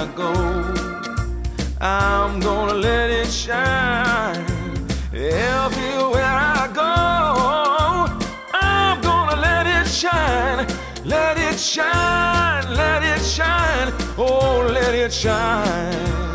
I go. I'm gonna let it shine everywhere I go. I'm gonna let it shine, let it shine, let it shine, oh, let it shine.